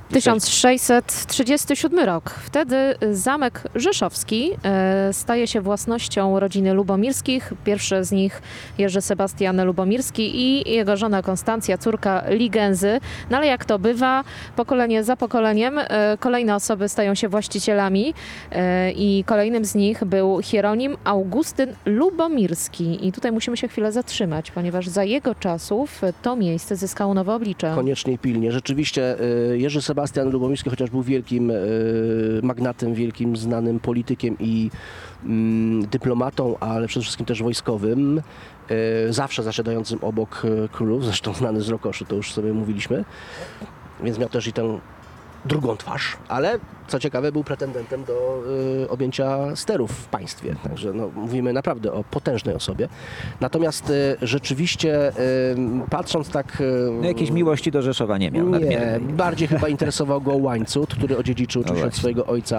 1637 rok. Wtedy zamek rzeszowski staje się własnością rodziny Lubomirskich. Pierwszy z nich Jerzy Sebastian Lubomirski i jego żona Konstancja, córka Ligęzy. No ale jak to bywa, pokolenie za pokoleniem kolejne osoby stają się właścicielami i kolejnym z nich był Hieronim Augustyn Lubomirski. I tutaj musimy się chwilę zatrzymać, ponieważ za jego czasów to miejsce zyskało nowe oblicze. Koniecznie i pilnie. Rzeczywiście Jerzy Sebastian Lubomirski, chociaż był wielkim magnatem, wielkim znanym politykiem i dyplomatą, ale przede wszystkim też wojskowym, zawsze zasiadającym obok królów, zresztą znany z Rokoszy, to już sobie mówiliśmy, więc miał też i tę drugą twarz, ale co ciekawe był pretendentem do objęcia sterów w państwie, także no, mówimy naprawdę o potężnej osobie. Natomiast rzeczywiście patrząc tak... No jakieś miłości do Rzeszowa nie miał. Nie, bardziej chyba interesował go łańcuch, który odziedziczył oczywiście od swojego ojca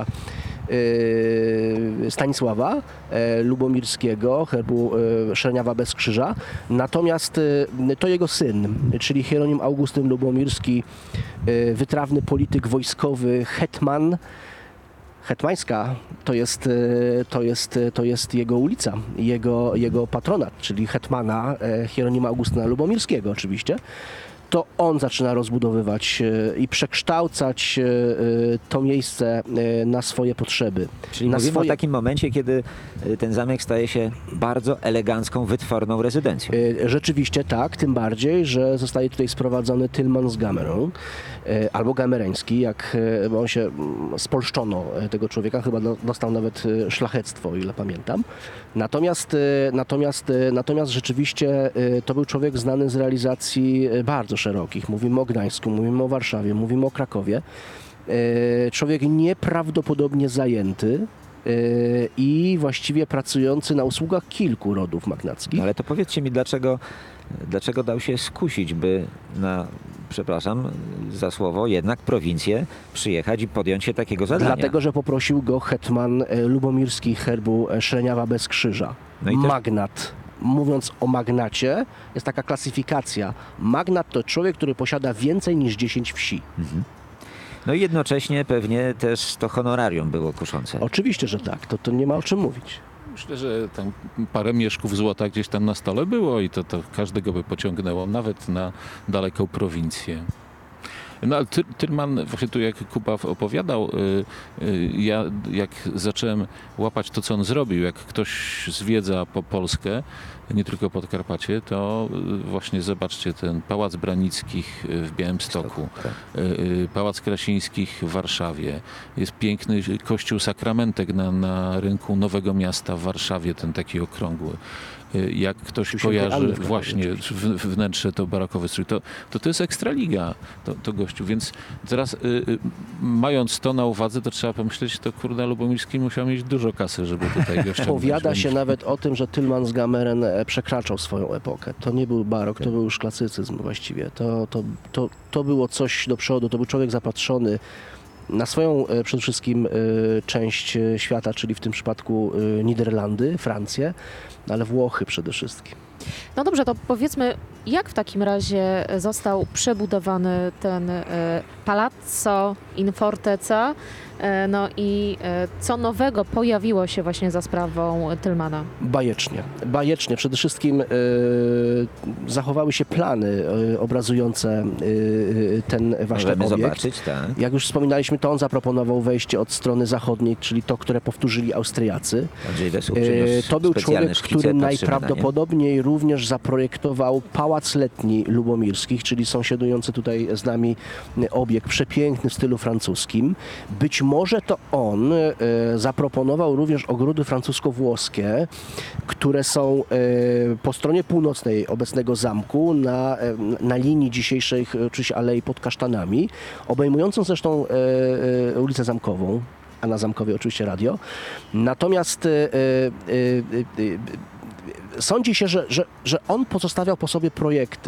Stanisława Lubomirskiego, herbu Szerniawa bez krzyża. Natomiast to jego syn, czyli Hieronim Augustyn Lubomirski, wytrawny polityk wojskowy, hetman. Hetmańska to jest jego ulica, jego patronat, czyli hetmana Hieronima Augustyna Lubomirskiego oczywiście. To on zaczyna rozbudowywać i przekształcać to miejsce na swoje potrzeby. Czyli mówimy o takim momencie, kiedy ten zamek staje się bardzo elegancką, wytworną rezydencją. Rzeczywiście tak, tym bardziej, że zostaje tutaj sprowadzony Tylman z Gamerą, albo Gamereński, bo on się spolszczono tego człowieka, chyba dostał nawet szlachectwo, o ile pamiętam. Natomiast rzeczywiście to był człowiek znany z realizacji bardzo szerokich. Mówimy o Gdańsku, mówimy o Warszawie, mówimy o Krakowie. Człowiek nieprawdopodobnie zajęty i właściwie pracujący na usługach kilku rodów magnackich. Ale to powiedzcie mi, dlaczego dał się skusić, by na, przepraszam za słowo, jednak prowincję przyjechać i podjąć się takiego zadania? Dlatego, że poprosił go hetman Lubomirski herbu Szerniawa bez krzyża. No i magnat. Mówiąc o magnacie, jest taka klasyfikacja. Magnat to człowiek, który posiada więcej niż 10 wsi. Mhm. No i jednocześnie pewnie też to honorarium było kuszące. Oczywiście, że tak. To nie ma o czym mówić. Myślę, że tam parę mieszków złota gdzieś tam na stole było i to każdego by pociągnęło, nawet na daleką prowincję. No ale Tylman, właśnie tu jak Kuba opowiadał, ja jak zacząłem łapać to, co on zrobił, jak ktoś zwiedza po Polskę, nie tylko Podkarpacie, to właśnie zobaczcie ten Pałac Branickich w Białymstoku, Pałac Krasińskich w Warszawie. Jest piękny kościół Sakramentek na rynku Nowego Miasta w Warszawie, ten taki okrągły. Jak ktoś kojarzy właśnie wnętrze to barokowy strój, to jest ekstraliga, to gościu. Więc teraz mając to na uwadze, to trzeba pomyśleć, to kurde Lubomirski musiał mieć dużo kasy, żeby tutaj go ściągnąć. Powiada się nawet o tym, że Tylman z Gameren przekraczał swoją epokę. To nie był barok, to był już klasycyzm właściwie. To było coś do przodu, to był człowiek zapatrzony na swoją przede wszystkim część świata, czyli w tym przypadku Niderlandy, Francję, ale Włochy przede wszystkim. No dobrze, to powiedzmy, jak w takim razie został przebudowany ten Palazzo in Fortezza, no i co nowego pojawiło się właśnie za sprawą Tylmana? Bajecznie. Bajecznie. Przede wszystkim zachowały się plany obrazujące ten właśnie obiekt. Zobaczyć, tak. Jak już wspominaliśmy, to on zaproponował wejście od strony zachodniej, czyli to, które powtórzyli Austriacy. To był człowiek, który najprawdopodobniej również zaprojektował Pałac Letni Lubomirskich, czyli sąsiadujący tutaj z nami obiekt przepiękny w stylu francuskim. Być może to on zaproponował również ogrody francusko-włoskie, które są po stronie północnej obecnego zamku, na linii dzisiejszej oczywiście Alei pod Kasztanami, obejmującą zresztą ulicę Zamkową, a na Zamkowej oczywiście radio. Natomiast sądzi się, że on pozostawiał po sobie projekty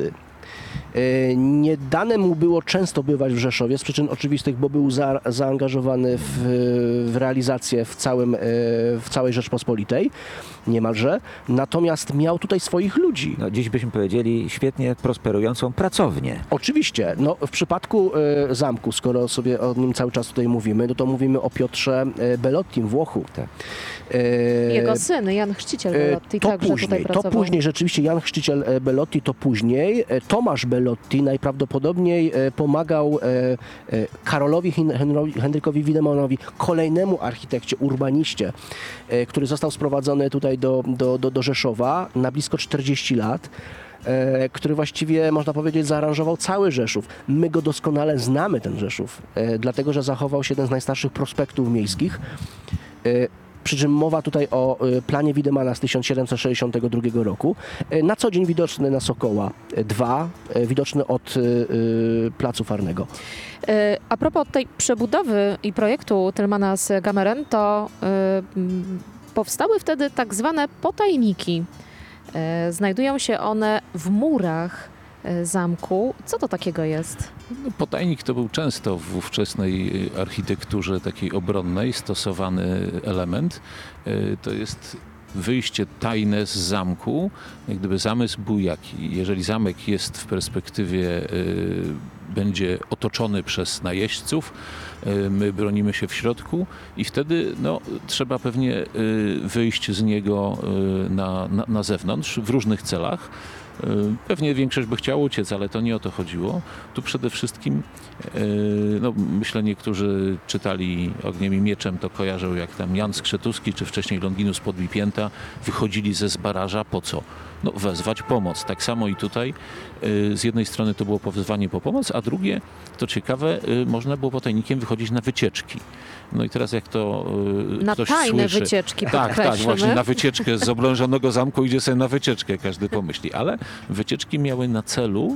Nie dane mu było często bywać w Rzeszowie z przyczyn oczywistych, bo był zaangażowany w realizację w całej Rzeczpospolitej, niemalże. Natomiast miał tutaj swoich ludzi. No, dziś byśmy powiedzieli świetnie prosperującą pracownię. Oczywiście. No, w przypadku zamku, skoro sobie o nim cały czas tutaj mówimy, no to mówimy o Piotrze Bellottim, Włochu. Tak. Jego syn, Jan Chrzciciel Bellotti, także tutaj pracował. To później, rzeczywiście Jan Chrzciciel Bellotti to później. Tomasz Bellotti najprawdopodobniej pomagał Karolowi Henrykowi Wiedemanowi, kolejnemu architekcie, urbaniście, który został sprowadzony tutaj do Rzeszowa na blisko 40 lat. Który właściwie, można powiedzieć, zaaranżował cały Rzeszów. My go doskonale znamy, ten Rzeszów, dlatego, że zachował się jeden z najstarszych prospektów miejskich. Przy czym mowa tutaj o planie Wiedemana z 1762 roku. Na co dzień widoczny na Sokoła 2, widoczny od Placu Farnego. A propos tej przebudowy i projektu Tillmana z Gameren, to powstały wtedy tak zwane potajniki. Znajdują się one w murach zamku. Co to takiego jest? No, potajnik to był często w ówczesnej architekturze takiej obronnej stosowany element. To jest wyjście tajne z zamku. Jak gdyby zamysł był jaki? Jeżeli zamek jest w perspektywie, będzie otoczony przez najeźdźców, my bronimy się w środku i wtedy trzeba pewnie wyjść z niego na zewnątrz w różnych celach. Pewnie większość by chciała uciec, ale to nie o to chodziło. Tu przede wszystkim, myślę, niektórzy czytali Ogniem i Mieczem, to kojarzą, jak tam Jan Skrzetuski, czy wcześniej Longinus Podbipięta wychodzili ze zbaraża. Po co? Wezwać pomoc. Tak samo i tutaj. Z jednej strony to było powezwanie po pomoc, a drugie, to ciekawe, można było potajnikiem wychodzić na wycieczki. No i teraz jak to na ktoś tajne słyszy, wycieczki, tak, właśnie na wycieczkę z oblężonego zamku idzie sobie na wycieczkę, każdy pomyśli. Ale wycieczki miały na celu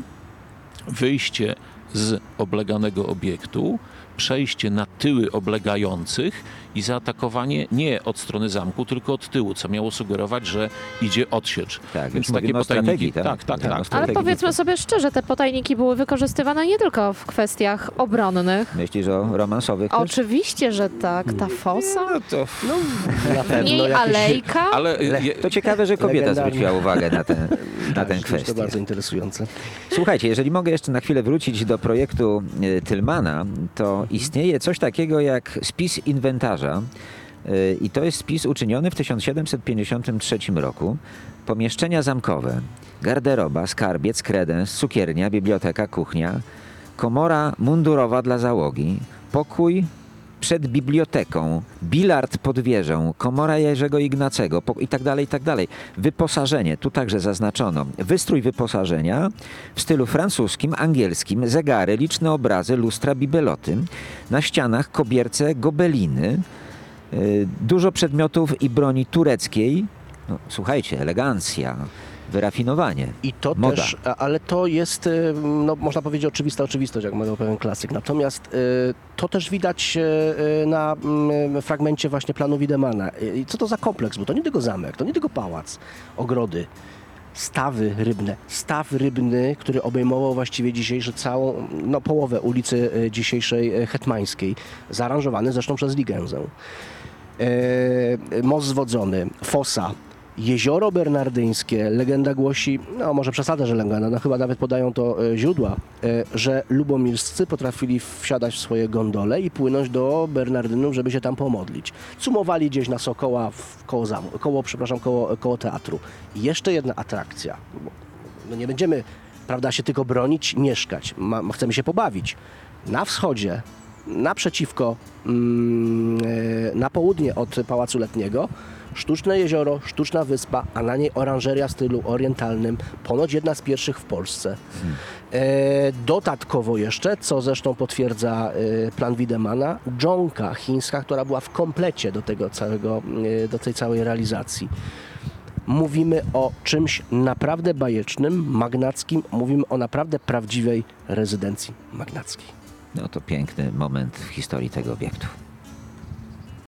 wyjście z obleganego obiektu, przejście na tyły oblegających i zaatakowanie nie od strony zamku, tylko od tyłu, co miało sugerować, że idzie odsiecz. Tak, więc takie potajniki. Tak. Ale powiedzmy sobie szczerze, te potajniki były wykorzystywane nie tylko w kwestiach obronnych. Myślisz o romansowych też? Oczywiście, że tak. Ta fosa, Na pewno mniej alejka. Ale To ciekawe, że kobieta legendarny. zwróciła uwagę na tę To kwestię. bardzo interesujące. Słuchajcie, jeżeli mogę jeszcze na chwilę wrócić do projektu Tillmana, to istnieje coś takiego jak spis inwentarza i to jest spis uczyniony w 1753 roku. Pomieszczenia zamkowe, garderoba, skarbiec, kredens, cukiernia, biblioteka, kuchnia, komora mundurowa dla załogi, pokój przed biblioteką, bilard pod wieżą, komora Jerzego Ignacego i tak dalej, i tak dalej. Wyposażenie, tu także zaznaczono, wystrój wyposażenia w stylu francuskim, angielskim, zegary, liczne obrazy, lustra, bibeloty, na ścianach kobierce, gobeliny, dużo przedmiotów i broni tureckiej. Słuchajcie, elegancja, wyrafinowanie, I to moda. też, ale to jest, można powiedzieć, oczywista oczywistość, jak mówił pewien klasyk. Natomiast to też widać na fragmencie właśnie planu Wiedemana. I co to za kompleks? Bo to nie tylko zamek, to nie tylko pałac, ogrody, stawy rybne. Staw rybny, który obejmował właściwie dzisiejszy całą, połowę ulicy dzisiejszej Hetmańskiej, zaaranżowany zresztą przez Ligenzę. Most zwodzony, fosa, jezioro bernardyńskie. Legenda głosi, może przesada, że legenda, chyba nawet podają to źródła, że lubomirscy potrafili wsiadać w swoje gondole i płynąć do Bernardynów, żeby się tam pomodlić. Cumowali gdzieś na Sokoła koło teatru. I jeszcze jedna atrakcja. Nie będziemy, się tylko bronić, mieszkać. Chcemy się pobawić. Na wschodzie, naprzeciwko, na południe od Pałacu Letniego, sztuczne jezioro, sztuczna wyspa, a na niej oranżeria w stylu orientalnym, ponoć jedna z pierwszych w Polsce. Dodatkowo jeszcze, co zresztą potwierdza plan Wiedemana, dżonka chińska, która była w komplecie do tej całej realizacji. Mówimy o czymś naprawdę bajecznym, magnackim, mówimy o naprawdę prawdziwej rezydencji magnackiej. To piękny moment w historii tego obiektu.